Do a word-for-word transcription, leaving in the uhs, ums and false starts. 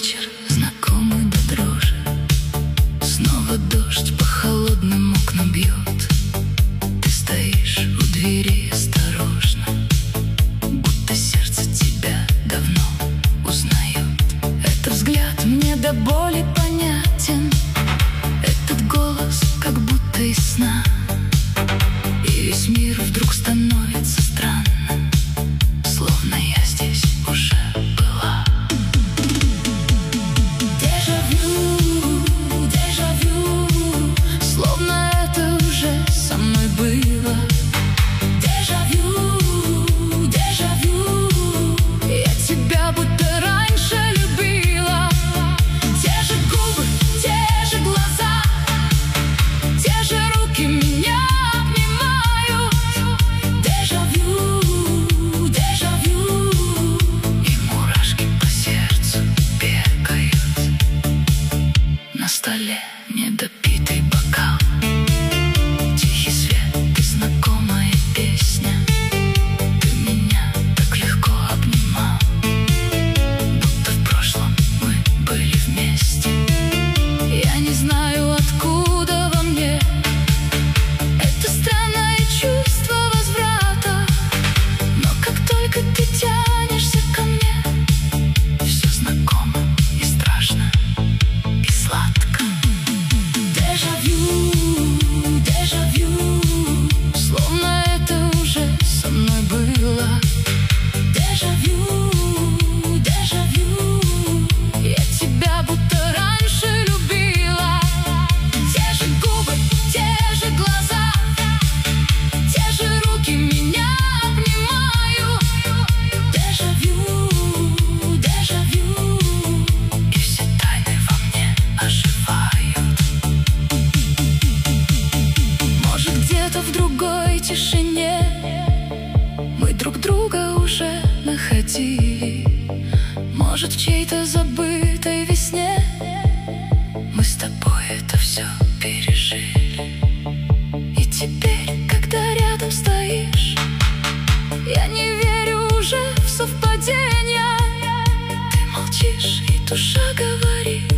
вечер, знакомый до дрожи. Снова дождь по холодным окнам бьет. Ты стоишь у двери осторожно, будто сердце тебя давно узнает. Этот взгляд мне до боли понятен, этот голос как будто из сна. И весь мир вдруг становится странным, словно я здесь уже была. Дежавю, дежавю, словно это уже со мной было. Дежавю, дежавю, я тебя будто раньше любила. Те же губы, те же глаза, те же руки меня обнимают. Дежавю, дежавю, и мурашки по сердцу бегают. На столе недопитый бокал, тихий свет и знакомая песня. Ты меня так легко обнимал, будто в прошлом мы были вместе. Я не знаю, откуда во мне это странное чувство возврата, но как только ты тянешься ко мне, все знакомо и страшно, и сладко. Дежавю, дежавю, словно это уже со мной было. Дежавю, дежавю, я тебя будто раньше любила. Те же губы, те же глаза, те же руки меня обнимают. Дежавю, дежавю, и все тайны во мне оживают. Может, где-то в другой тишине мы друг друга уже находили. Может, в чьей-то забытой весне мы с тобой это все пережили. И теперь, когда рядом стоишь, я не верю уже в совпадения. Ты молчишь, и душа говорит: